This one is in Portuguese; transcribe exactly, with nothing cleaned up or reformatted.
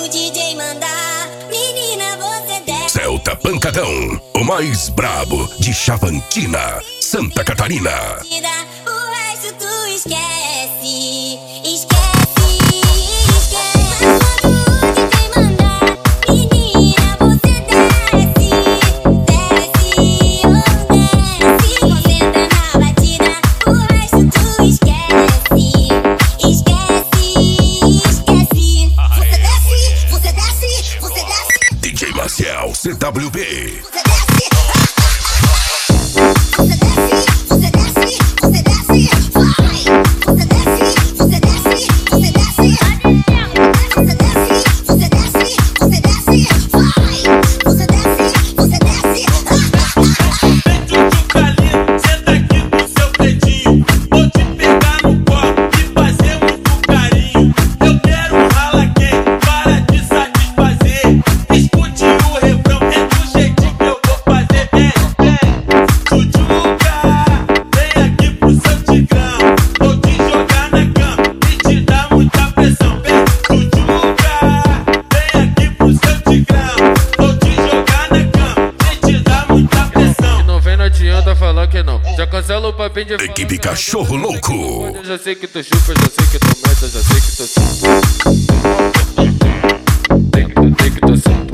o D J mandar, menina, você desce. Celta Pancadão, o mais brabo de Chavantina, Santa Catarina. O resto tu esquece, esquece. C W B. Você desce, você desce, você desce, você desce, vai. Você desce, você desce, você desce, você desce, você desce, você desce, vai. Você desce, você desce. Vem tchutchucalino, senta aqui com seu dedinho. Vou te pegar no colo e fazer muito carinho. Eu quero um rala quente para te satisfazer. Escute o refrão. Falar que não, já cancela o papel de Equipe Cachorro Louco. Eu já sei que tu chupa, já sei que tu mete, já sei que tu... Tem que tu, tem que tu...